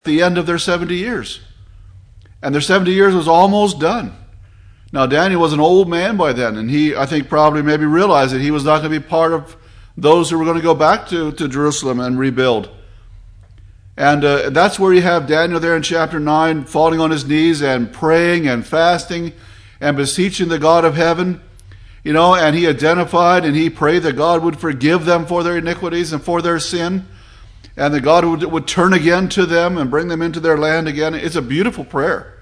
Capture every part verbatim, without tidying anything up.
the end of their seventy years. And their seventy years was almost done. Now, Daniel was an old man by then, and he, I think, probably maybe realized that he was not going to be part of those who were going to go back to, to Jerusalem and rebuild. And uh, that's where you have Daniel there in chapter nine, falling on his knees and praying and fasting and beseeching the God of heaven. You know, and he identified and he prayed that God would forgive them for their iniquities and for their sin, and that God would, would turn again to them and bring them into their land again. It's a beautiful prayer.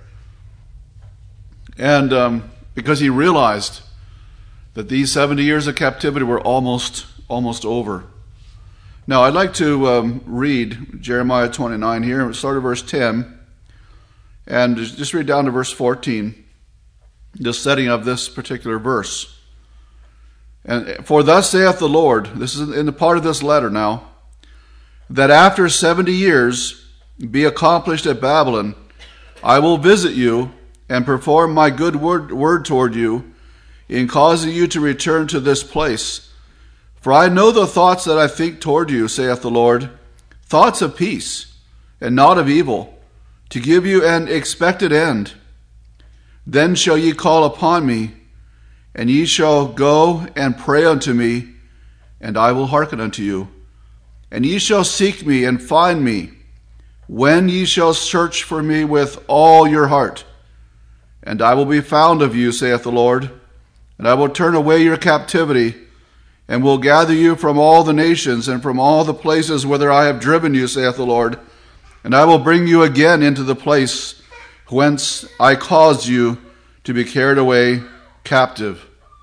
And um, because he realized that these seventy years of captivity were almost almost over. Now, I'd like to um, read Jeremiah twenty-nine here, start at verse ten, and just read down to verse fourteen, the setting of this particular verse. And for thus saith the Lord, this is in the part of this letter now, that after seventy years be accomplished at Babylon, I will visit you and perform my good word, word toward you in causing you to return to this place. For I know the thoughts that I think toward you, saith the Lord, thoughts of peace and not of evil, to give you an expected end. Then shall ye call upon me, and ye shall go and pray unto me, and I will hearken unto you. And ye shall seek me and find me, when ye shall search for me with all your heart. And I will be found of you, saith the Lord, and I will turn away your captivity, and will gather you from all the nations and from all the places whither I have driven you, saith the Lord, and I will bring you again into the place whence I caused you to be carried away captive.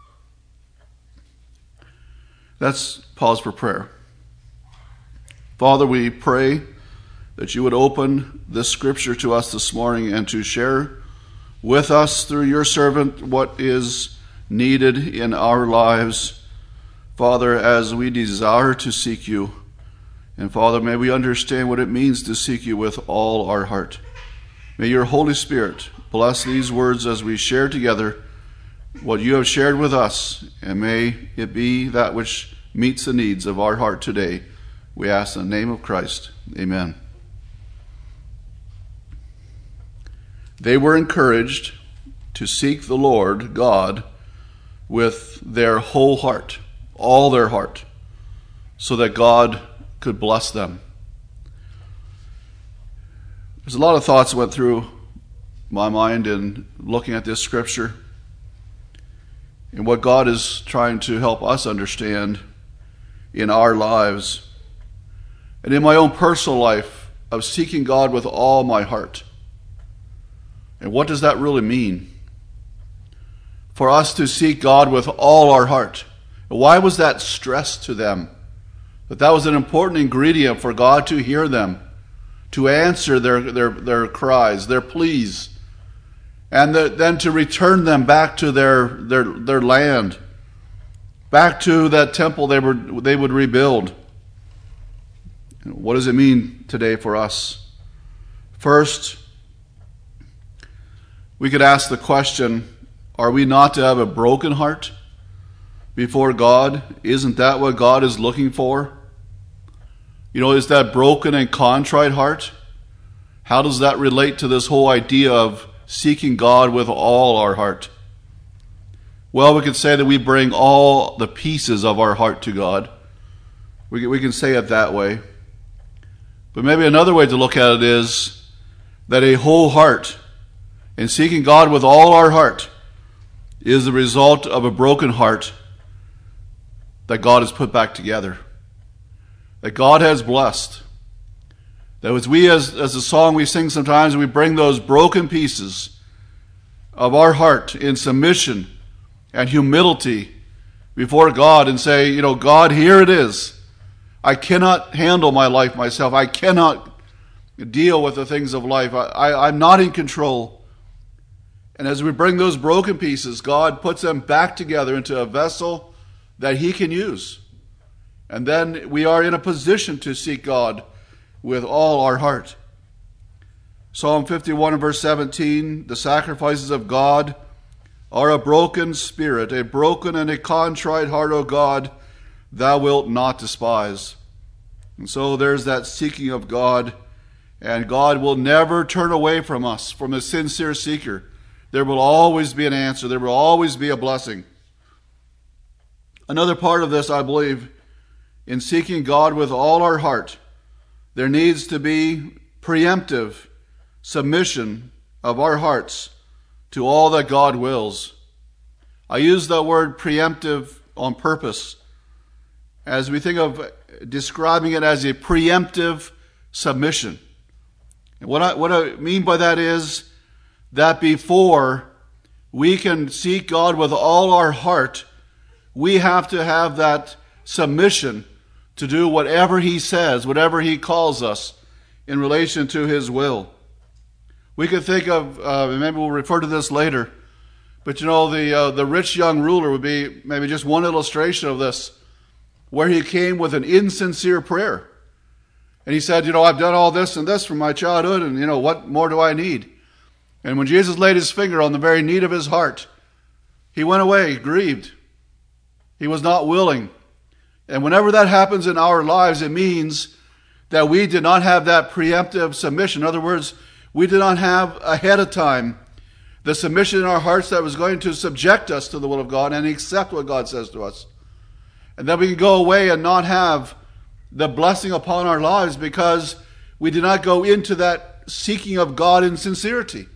Let's pause for prayer. Father, we pray that you would open this scripture to us this morning and to share with us through your servant what is needed in our lives, Father, as we desire to seek you. And Father, may we understand what it means to seek you with all our heart. May your Holy Spirit bless these words as we share together what you have shared with us, and may it be that which meets the needs of our heart today. We ask in the name of Christ. Amen. They were encouraged to seek the Lord God with their whole heart, all their heart, so that God could bless them. There's a lot of thoughts that went through my mind in looking at this scripture and what God is trying to help us understand in our lives and in my own personal life of seeking God with all my heart. And what does that really mean? For us to seek God with all our heart. Why was that stressed to them? That that was an important ingredient for God to hear them, to answer their, their, their cries, their pleas, and the, then to return them back to their, their, their land, back to that temple they, were, they would rebuild. What does it mean today for us? First, we could ask the question, are we not to have a broken heart before God? Isn't that what God is looking for? You know, is that broken and contrite heart? How does that relate to this whole idea of seeking God with all our heart? Well, we could say that we bring all the pieces of our heart to God. We, we can say it that way. But maybe another way to look at it is that a whole heart, and seeking God with all our heart, is the result of a broken heart that God has put back together, that God has blessed. That as we, as, as a song we sing sometimes, we bring those broken pieces of our heart in submission and humility before God and say, you know, God, here it is. I cannot handle my life myself. I cannot deal with the things of life. I, I, I'm not in control. And as we bring those broken pieces, God puts them back together into a vessel that he can use. And then we are in a position to seek God with all our heart. Psalm fifty-one and verse seventeen, the sacrifices of God are a broken spirit, a broken and a contrite heart, O God, thou wilt not despise. And so there's that seeking of God And God will never turn away from us, from a sincere seeker. There will always be an answer. There will always be a blessing. Another part of this, I believe, in seeking God with all our heart, there needs to be preemptive submission of our hearts to all that God wills. I use the word preemptive on purpose as we think of describing it as a preemptive submission. And what I, what I mean by that is that before we can seek God with all our heart, we have to have that submission to do whatever He says, whatever He calls us in relation to His will. We could think of, uh, maybe we'll refer to this later, but you know, the uh, the rich young ruler would be maybe just one illustration of this, where he came with an insincere prayer. And he said, you know, I've done all this and this from my childhood, and you know, what more do I need? And when Jesus laid His finger on the very need of his heart, he went away grieved. He was not willing. And whenever that happens in our lives, it means that we did not have that preemptive submission. In other words, we did not have ahead of time the submission in our hearts that was going to subject us to the will of God and accept what God says to us. And then we can go away and not have the blessing upon our lives because we did not go into that seeking of God in sincerity.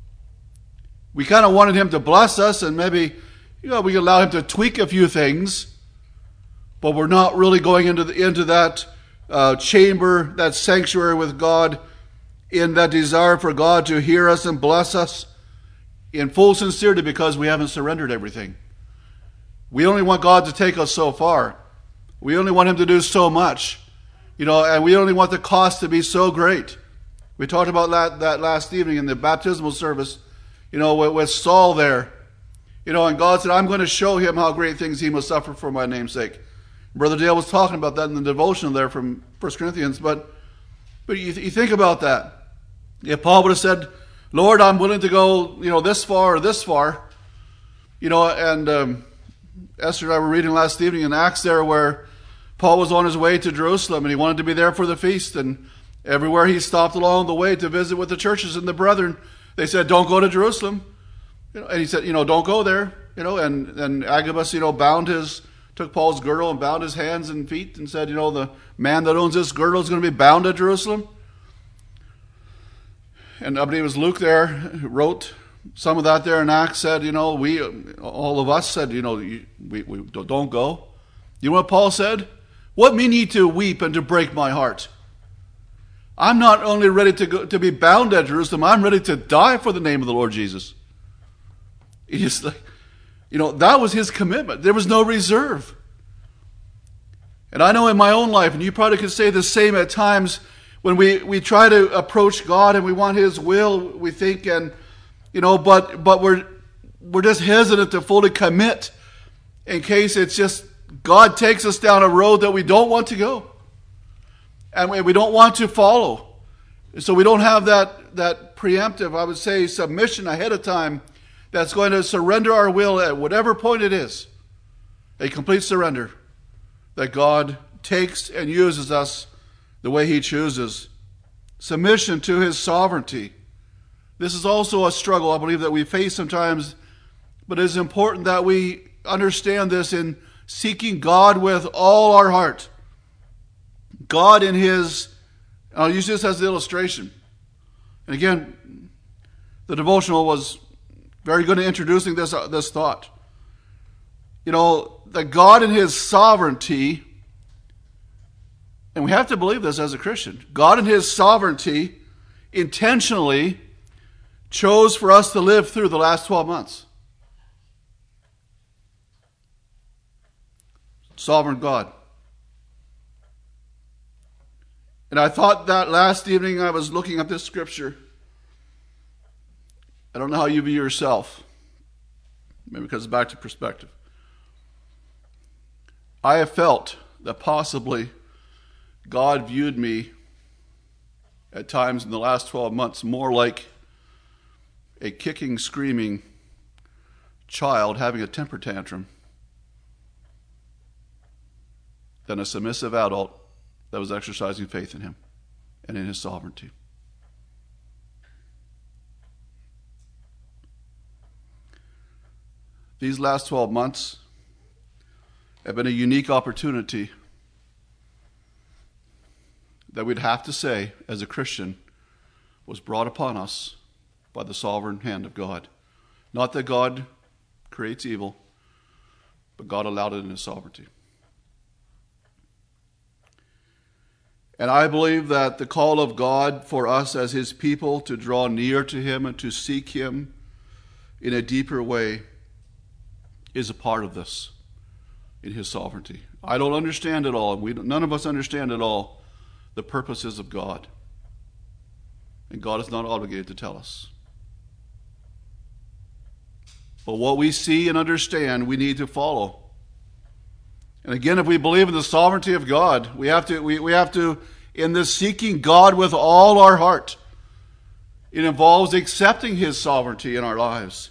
We kind of wanted Him to bless us, and maybe, you know, we could allow Him to tweak a few things, but we're not really going into the, into that uh, chamber, that sanctuary with God, in that desire for God to hear us and bless us in full sincerity because we haven't surrendered everything. We only want God to take us so far. We only want Him to do so much. You know, and we only want the cost to be so great. We talked about that, that last evening in the baptismal service, you know, with, with Saul there. You know, and God said, I'm going to show him how great things he must suffer for my name's sake. Brother Dale was talking about that in the devotional there from First Corinthians. But but you, you think about that. If Paul would have said, Lord, I'm willing to go, you know, this far or this far, you know, and um, Esther and I were reading last evening in Acts there where Paul was on his way to Jerusalem and he wanted to be there for the feast, and everywhere he stopped along the way to visit with the churches and the brethren, they said, don't go to Jerusalem. You know, and he said, you know, don't go there. You know, and, and Agabus, you know, bound his, took Paul's girdle and bound his hands and feet and said, you know, the man that owns this girdle is going to be bound at Jerusalem. And I believe it was Luke there who wrote some of that there in Acts, said, you know, we, all of us said, you know, we, we don't go. You know what Paul said? What mean ye to weep and to break my heart? I'm not only ready to go, to be bound at Jerusalem, I'm ready to die for the name of the Lord Jesus. He just like, you know, that was his commitment. There was no reserve. And I know in my own life, and you probably could say the same at times, when we, we try to approach God and we want His will, we think, and you know, but but we're we're just hesitant to fully commit in case it's just God takes us down a road that we don't want to go, and we, we don't want to follow. So we don't have that that preemptive, I would say, submission ahead of time that's going to surrender our will at whatever point it is, a complete surrender that God takes and uses us the way He chooses. Submission to His sovereignty. This is also a struggle, I believe, that we face sometimes, but it is important that we understand this in seeking God with all our heart. God in His, I'll use this as the illustration. And again, the devotional was very good at introducing this, uh, this thought. You know, that God in His sovereignty, and we have to believe this as a Christian, God in His sovereignty intentionally chose for us to live through the last twelve months. Sovereign God. And I thought that last evening I was looking at this scripture. I don't know how you view yourself. Maybe because it's back to perspective. I have felt that possibly God viewed me at times in the last twelve months more like a kicking, screaming child having a temper tantrum than a submissive adult that was exercising faith in Him and in His sovereignty. These last twelve months have been a unique opportunity that we'd have to say, as a Christian, was brought upon us by the sovereign hand of God. Not that God creates evil, but God allowed it in His sovereignty. And I believe that the call of God for us as His people to draw near to Him and to seek Him in a deeper way is a part of this in His sovereignty. I don't understand it all. We, none of us understand it all, the purposes of God. And God is not obligated to tell us. But what we see and understand, we need to follow. And again, if we believe in the sovereignty of God, we have to, we, we have to, in this seeking God with all our heart, it involves accepting His sovereignty in our lives.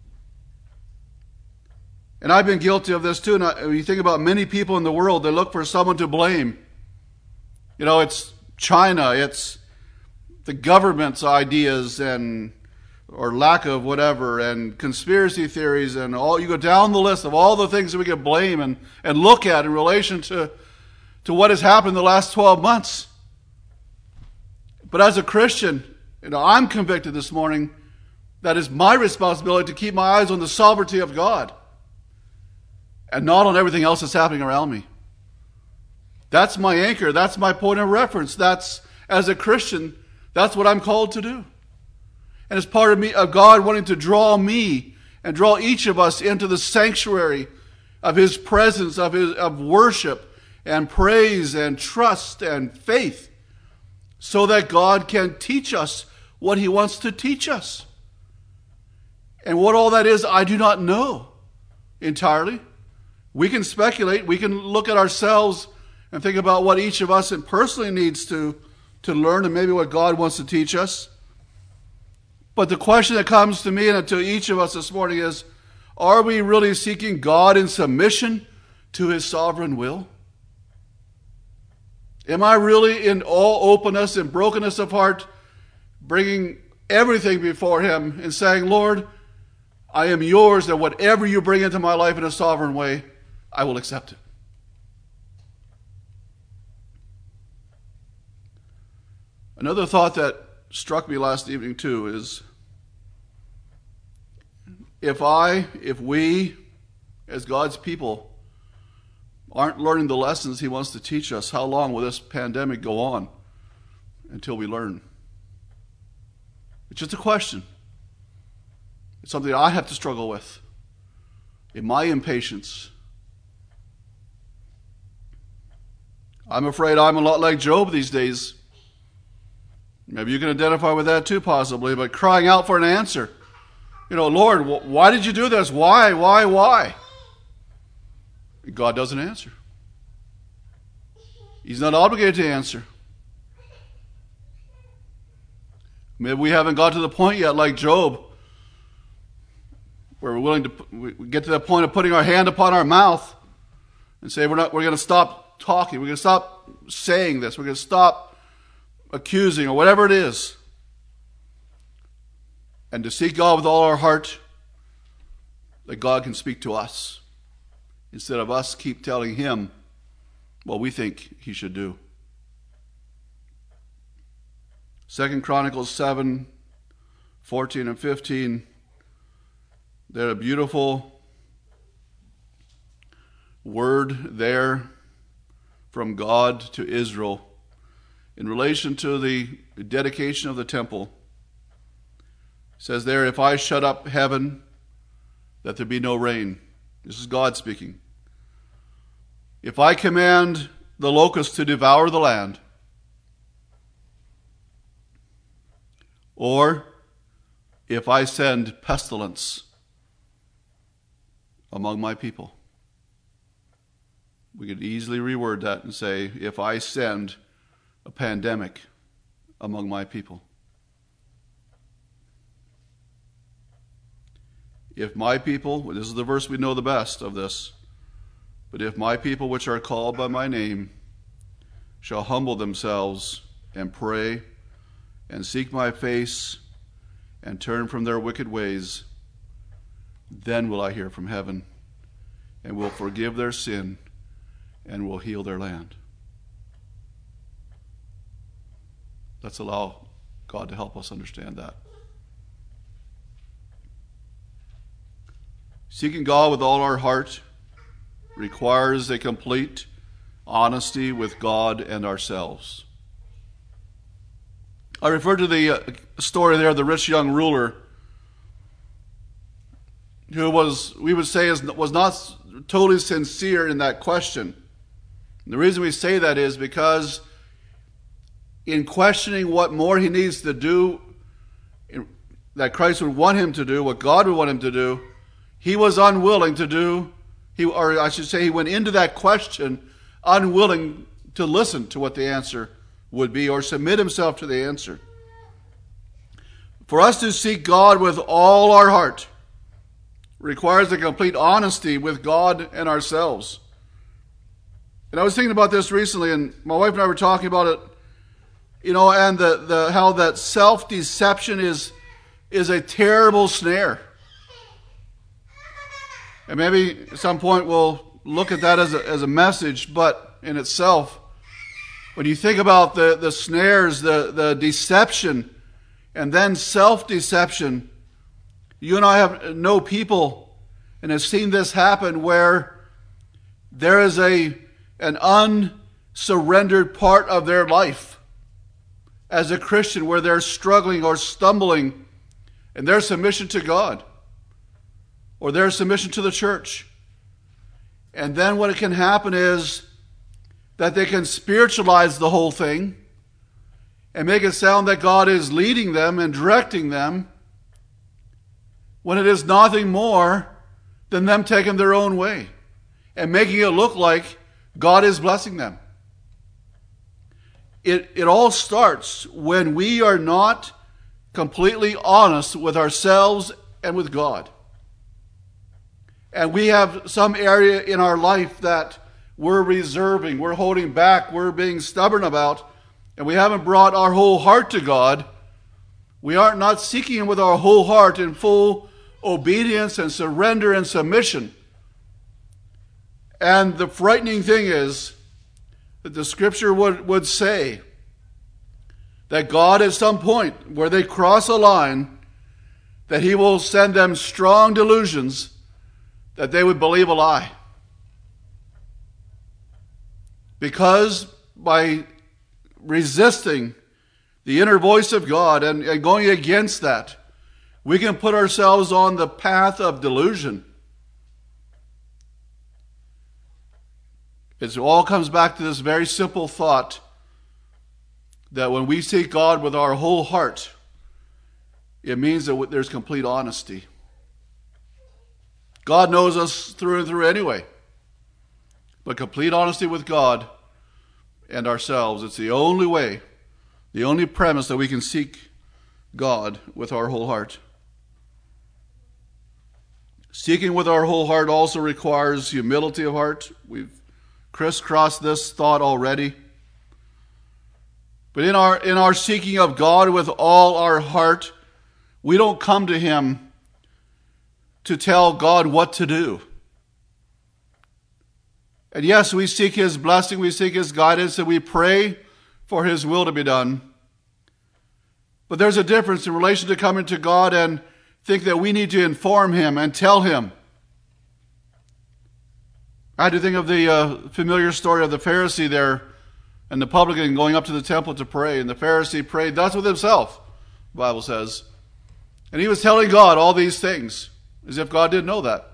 And I've been guilty of this too. And I, when you think about many people in the world, they look for someone to blame. You know, it's China, it's the government's ideas and or lack of whatever, and conspiracy theories, and all. You go down the list of all the things that we can blame and, and look at in relation to, to what has happened in the last twelve months. But as a Christian, you know, I'm convicted this morning that it's my responsibility to keep my eyes on the sovereignty of God and not on everything else that's happening around me. That's my anchor. That's my point of reference. That's, as a Christian, that's what I'm called to do. And it's part of me, of God wanting to draw me and draw each of us into the sanctuary of His presence, of His of worship and praise and trust and faith, so that God can teach us what He wants to teach us. And what all that is, I do not know entirely. We can speculate. We can look at ourselves and think about what each of us personally needs to, to learn, and maybe what God wants to teach us. But the question that comes to me and to each of us this morning is, are we really seeking God in submission to His sovereign will? Am I really in all openness and brokenness of heart, bringing everything before Him and saying, Lord, I am yours, and whatever you bring into my life in a sovereign way, I will accept it. Another thought that struck me last evening too is, if I, if we, as God's people, aren't learning the lessons He wants to teach us, how long will this pandemic go on until we learn? It's just a question. It's something I have to struggle with in my impatience. I'm afraid I'm a lot like Job these days. Maybe you can identify with that too, possibly, but crying out for an answer. You know, Lord, why did you do this? Why, why, why? God doesn't answer. He's not obligated to answer. Maybe we haven't got to the point yet, like Job, where we're willing to we get to that point of putting our hand upon our mouth and say we're not. We're going to stop talking. We're going to stop saying this. We're going to stop accusing, or whatever it is, and to seek God with all our heart, that God can speak to us instead of us keep telling Him what we think He should do. Second Chronicles seven, fourteen and fifteen, they're a beautiful word there from God to Israel in relation to the dedication of the temple. It says there, if I shut up heaven, that there be no rain. This is God speaking. If I command the locusts to devour the land, or if I send pestilence among my people. We could easily reword that and say, if I send a pandemic among my people. If my people, this is the verse we know the best of this, but if my people which are called by my name shall humble themselves and pray and seek my face and turn from their wicked ways, then will I hear from heaven and will forgive their sin and will heal their land. Let's allow God to help us understand that. Seeking God with all our heart requires a complete honesty with God and ourselves. I refer to the uh, story there of the rich young ruler who was, we would say, is, was not totally sincere in that question. And the reason we say that is because in questioning what more he needs to do, that Christ would want him to do, what God would want him to do, he was unwilling to do, he, or I should say he went into that question unwilling to listen to what the answer would be or submit himself to the answer. For us to seek God with all our heart requires a complete honesty with God and ourselves. And I was thinking about this recently, and my wife and I were talking about it, you know, and the, the how that self-deception is, is a terrible snare. And maybe at some point we'll look at that as a, as a message, but in itself, when you think about the, the snares, the, the deception, and then self-deception, you and I have know people and have seen this happen where there is a an unsurrendered part of their life as a Christian where they're struggling or stumbling in their submission to God or their submission to the church. And then what can happen is that they can spiritualize the whole thing and make it sound that God is leading them and directing them when it is nothing more than them taking their own way and making it look like God is blessing them. It, it all starts when we are not completely honest with ourselves and with God. And we have some area in our life that we're reserving, we're holding back, we're being stubborn about, and we haven't brought our whole heart to God. We are not seeking Him with our whole heart in full obedience and surrender and submission. And the frightening thing is that the Scripture would, would say that God at some point where they cross a line, that He will send them strong delusions that they would believe a lie. Because by resisting the inner voice of God and, and going against that, we can put ourselves on the path of delusion. It all comes back to this very simple thought that when we seek God with our whole heart, it means that there's complete honesty. God knows us through and through anyway. But complete honesty with God and ourselves, it's the only way, the only premise that we can seek God with our whole heart. Seeking with our whole heart also requires humility of heart. We've crisscrossed this thought already. But in our in our seeking of God with all our heart, we don't come to Him to tell God what to do. And yes, we seek His blessing, we seek His guidance, and we pray for His will to be done. But there's a difference in relation to coming to God and think that we need to inform Him and tell Him. I had to think of the uh, familiar story of the Pharisee there and the publican going up to the temple to pray. And the Pharisee prayed thus with himself, the Bible says. And he was telling God all these things, as if God didn't know that.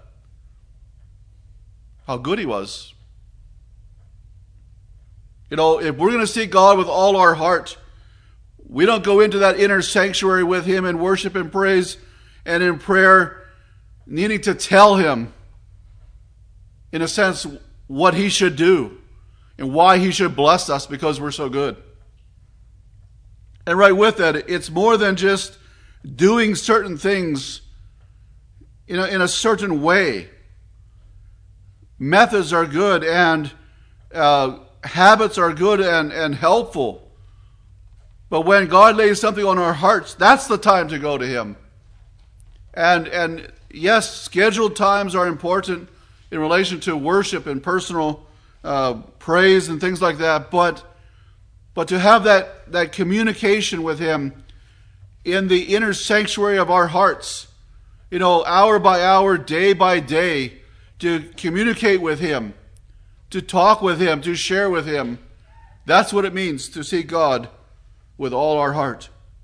How good he was. You know, if we're going to seek God with all our heart, we don't go into that inner sanctuary with Him in worship and praise and in prayer, needing to tell Him, in a sense, what He should do and why He should bless us because we're so good. And right with that, it's more than just doing certain things in a, in a certain way. Methods are good and uh, habits are good and, and helpful. But when God lays something on our hearts, that's the time to go to Him. And and yes, scheduled times are important in relation to worship and personal uh, praise and things like that, but but to have that, that communication with him in the inner sanctuary of our hearts, you know, hour by hour, day by day, to communicate with him, to talk with him, to share with him. That's what it means to seek God with all our heart.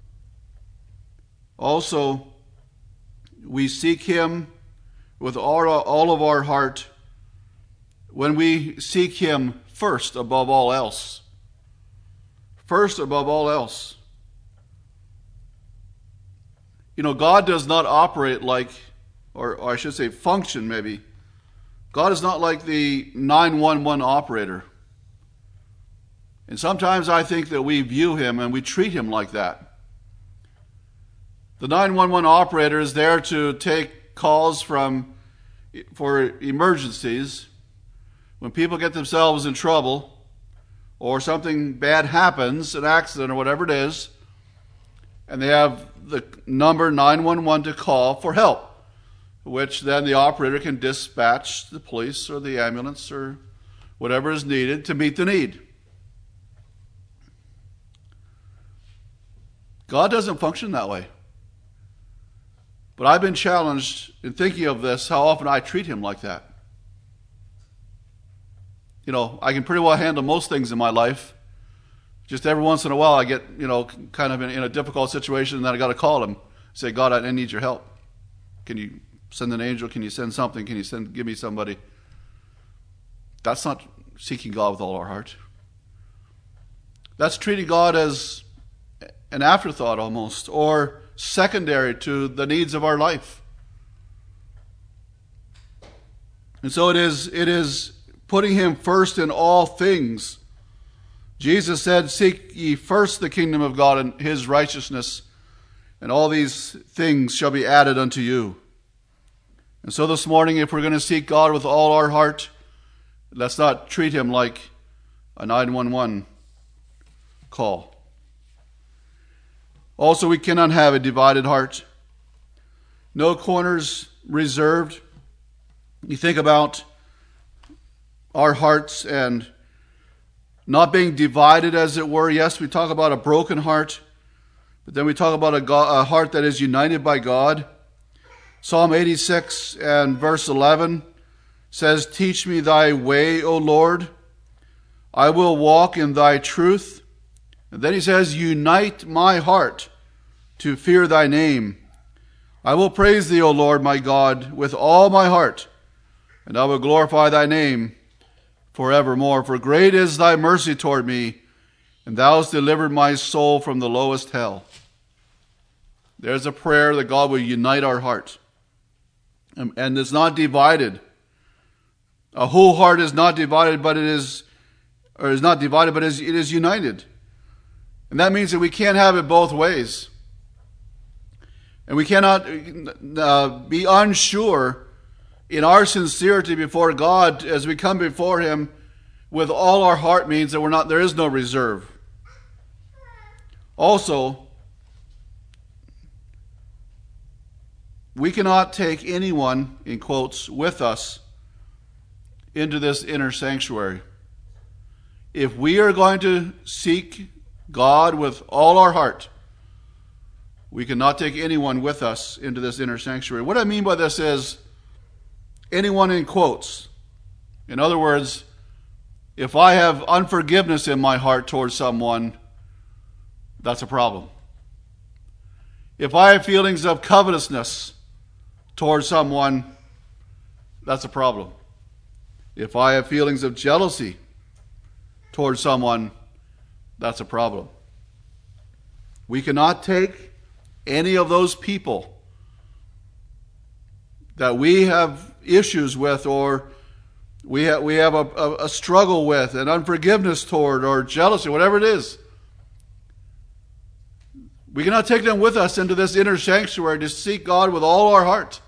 Also, we seek him with all, all of our heart when we seek him first above all else. First above all else. You know, God does not operate like, or, or I should say function maybe. God is not like the nine one one operator. And sometimes I think that we view him and we treat him like that. The nine one one operator is there to take calls from for emergencies when people get themselves in trouble or something bad happens, an accident or whatever it is, and they have the number nine one one to call for help, which then the operator can dispatch the police or the ambulance or whatever is needed to meet the need. God doesn't function that way. But I've been challenged in thinking of this, how often I treat him like that. You know, I can pretty well handle most things in my life. Just every once in a while I get, you know, kind of in, in a difficult situation, and then I got to call him. Say, God, I need your help. Can you send an angel? Can you send something? Can you send, give me somebody? That's not seeking God with all our heart. That's treating God as an afterthought almost, or secondary to the needs of our life. And so it is, it is putting him first in all things. Jesus said, seek ye first the kingdom of God and his righteousness, and all these things shall be added unto you. And so this morning, if we're going to seek God with all our heart, let's not treat him like a nine one one call. Also, we cannot have a divided heart. No corners reserved. You think about our hearts and not being divided, as it were. Yes, we talk about a broken heart, but then we talk about a, God, a heart that is united by God. Psalm eighty-six and verse eleven says, teach me thy way, O Lord. I will walk in thy truth. And then he says, unite my heart to fear thy name. I will praise thee, O Lord, my God, with all my heart, and I will glorify thy name forevermore. For great is thy mercy toward me, and thou hast delivered my soul from the lowest hell. There's a prayer that God will unite our heart. And, and it's not divided. A whole heart is not divided, but it is, or is not divided, but it is, it is united. And that means that we can't have it both ways. And we cannot uh, be unsure in our sincerity before God as we come before him with all our heart, means that we're not, there is no reserve. Also, we cannot take anyone, in quotes, with us into this inner sanctuary. If we are going to seek God with all our heart, we cannot take anyone with us into this inner sanctuary. What I mean by this is anyone in quotes. In other words, if I have unforgiveness in my heart towards someone, that's a problem. If I have feelings of covetousness towards someone, that's a problem. If I have feelings of jealousy towards someone, that's a problem. We cannot take any of those people that we have issues with, or we have, we have a, a, a struggle with, an unforgiveness toward, or jealousy, whatever it is. We cannot take them with us into this inner sanctuary to seek God with all our heart.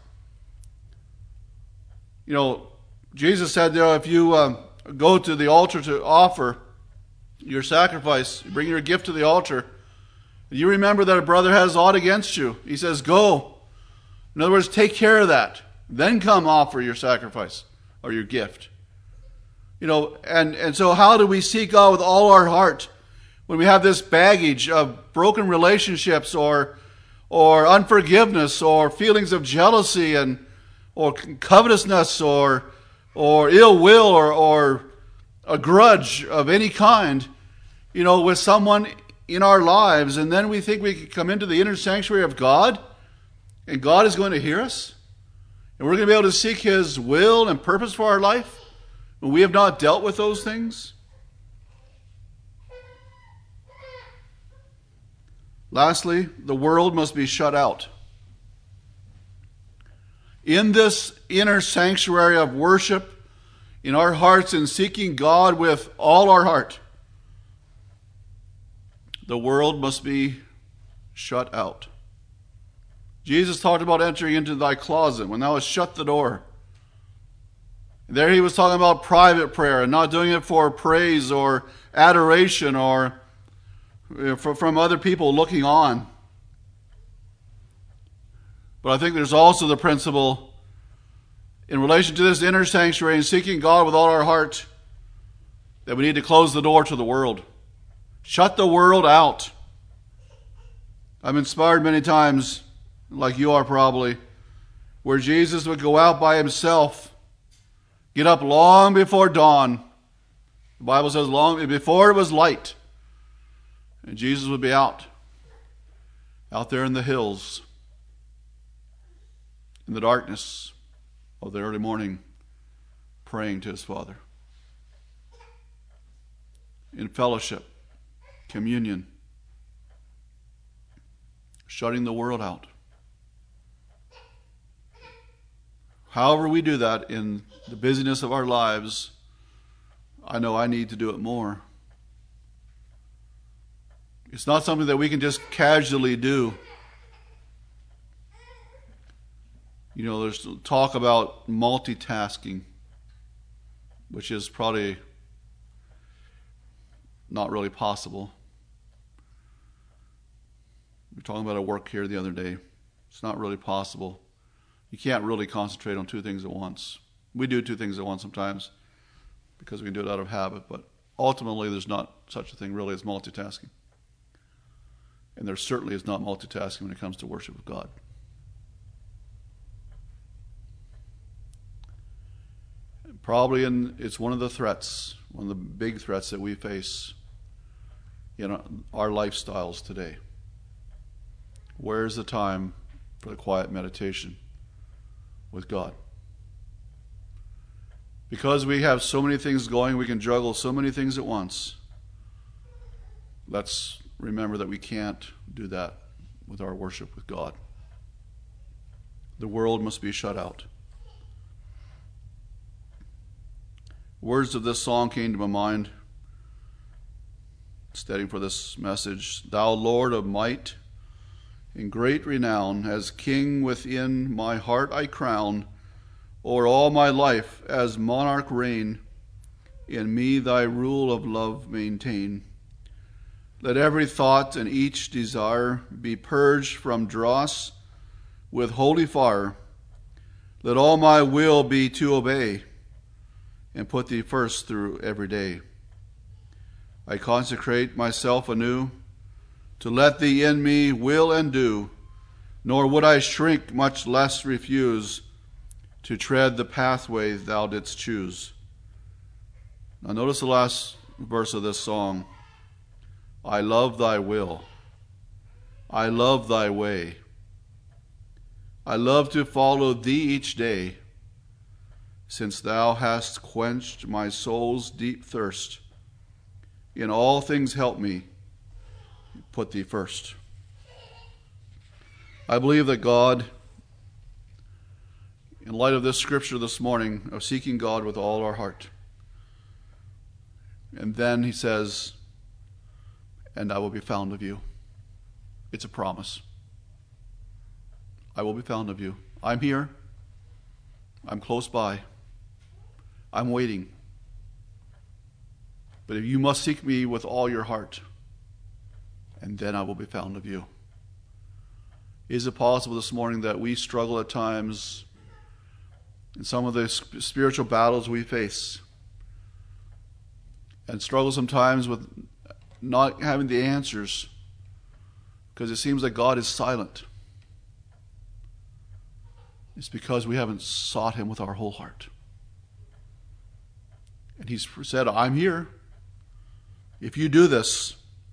You know, Jesus said, you know, if you uh, go to the altar to offer your sacrifice, bring your gift to the altar, you remember that a brother has aught against you. He says, go, In other words, take care of that. Then come offer your sacrifice or your gift. You know, and, and so how do we seek God with all our heart when we have this baggage of broken relationships or or unforgiveness or feelings of jealousy and or covetousness or or ill will or, or a grudge of any kind, you know, with someone in our lives, and then we think we can come into the inner sanctuary of God and God is going to hear us and we're going to be able to seek His will and purpose for our life when we have not dealt with those things? Lastly, the world must be shut out. In this inner sanctuary of worship, in our hearts and seeking God with all our heart, the world must be shut out. Jesus talked about entering into thy closet when thou hast shut the door. There he was talking about private prayer and not doing it for praise or adoration or for, from other people looking on. But I think there's also the principle in relation to this inner sanctuary and seeking God with all our heart that we need to close the door to the world. Shut the world out. I'm inspired many times, like you are probably, where Jesus would go out by himself, get up long before dawn. The Bible says long before it was light. And Jesus would be out, out there in the hills, in the darkness of the early morning, praying to his Father. In fellowship, communion, shutting the world out. However we do that in the busyness of our lives, I know I need to do it more. It's not something that we can just casually do. You know, there's talk about multitasking, which is probably not really possible. We were talking about a work here the other day. It's not really possible. You can't really concentrate on two things at once. We do two things at once sometimes because we can do it out of habit, but ultimately there's not such a thing really as multitasking. And there certainly is not multitasking when it comes to worship of God. Probably in, it's one of the threats, one of the big threats that we face in our lifestyles today. Where's the time for the quiet meditation with God? Because we have so many things going, we can juggle so many things at once. Let's remember that we can't do that with our worship with God. The world must be shut out. Words of this song came to my mind, studying for this message. Thou Lord of might, in great renown, as King within my heart I crown, o'er all my life as monarch reign, in me thy rule of love maintain. Let every thought and each desire be purged from dross with holy fire. Let all my will be to obey and put thee first through every day. I consecrate myself anew to let thee in me will and do, nor would I shrink, much less refuse, to tread the pathway thou didst choose. Now notice the last verse of this song. I love thy will. I love thy way. I love to follow thee each day, since thou hast quenched my soul's deep thirst. In all things help me, put thee first. I believe that God, in light of this scripture this morning, of seeking God with all our heart, and then he says, and I will be found of you. It's a promise. I will be found of you. I'm here. I'm close by. I'm waiting. But if you must seek me with all your heart, and then I will be found of you. Is it possible this morning that we struggle at times in some of the spiritual battles we face, and struggle sometimes with not having the answers because it seems like God is silent? It's because we haven't sought him with our whole heart. And he's said, I'm here. If you do this,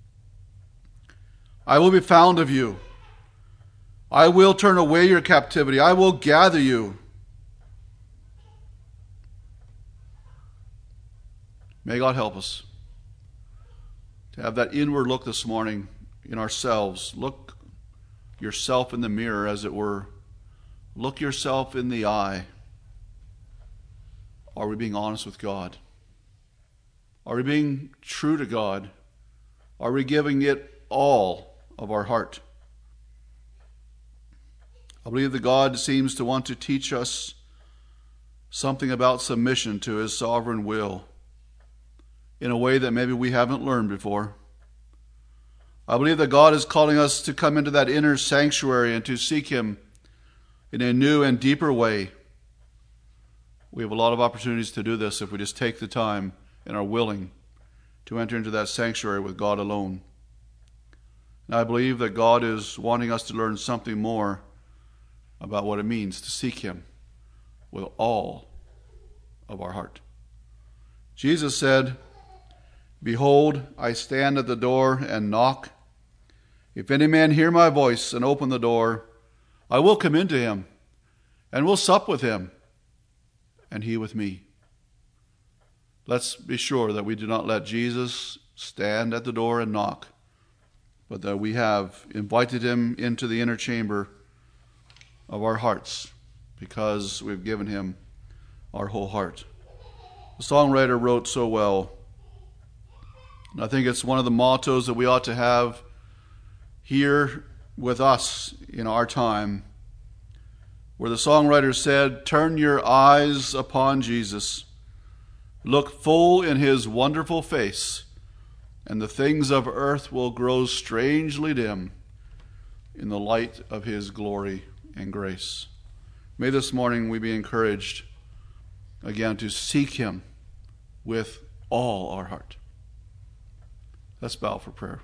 I will be found of you. I will turn away your captivity. I will gather you. May God help us to have that inward look this morning in ourselves. Look yourself in the mirror, as it were. Look yourself in the eye. Are we being honest with God? Are we being true to God? Are we giving it all of our heart? I believe that God seems to want to teach us something about submission to his sovereign will in a way that maybe we haven't learned before. I believe that God is calling us to come into that inner sanctuary and to seek him in a new and deeper way. We have a lot of opportunities to do this if we just take the time and are willing to enter into that sanctuary with God alone. And I believe that God is wanting us to learn something more about what it means to seek him with all of our heart. Jesus said, Behold, I stand at the door and knock. If any man hear my voice and open the door, I will come into him and will sup with him and he with me. Let's be sure that we do not let Jesus stand at the door and knock, but that we have invited him into the inner chamber of our hearts because we've given him our whole heart. The songwriter wrote so well, and I think it's one of the mottos that we ought to have here with us in our time, where the songwriter said, Turn your eyes upon Jesus, look full in his wonderful face, and the things of earth will grow strangely dim in the light of his glory and grace. May this morning we be encouraged again to seek him with all our heart. Let's bow for prayer.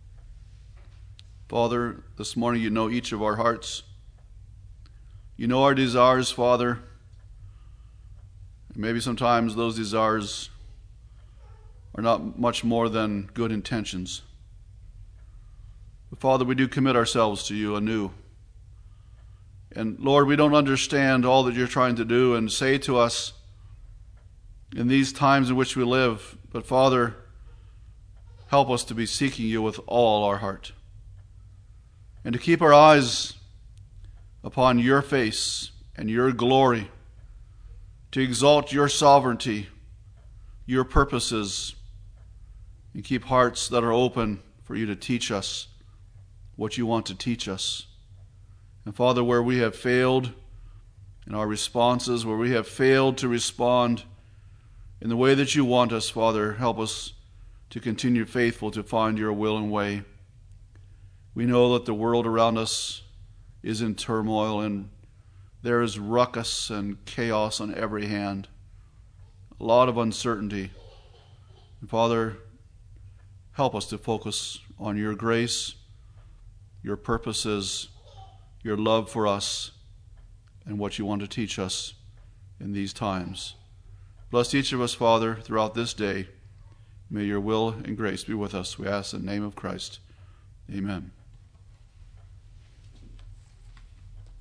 Father, this morning you know each of our hearts. You know our desires, Father. Maybe sometimes those desires are not much more than good intentions. But Father, we do commit ourselves to you anew. And Lord, we don't understand all that you're trying to do and say to us in these times in which we live. But Father, help us to be seeking you with all our heart, and to keep our eyes upon your face and your glory, to exalt your sovereignty, your purposes, and keep hearts that are open for you to teach us what you want to teach us. And Father, where we have failed in our responses, where we have failed to respond in the way that you want us, Father, help us to continue faithful to find your will and way. We know that the world around us is in turmoil, and there is ruckus and chaos on every hand, a lot of uncertainty. And Father, help us to focus on your grace, your purposes, your love for us, and what you want to teach us in these times. Bless each of us, Father, throughout this day. May your will and grace be with us, we ask in the name of Christ. Amen.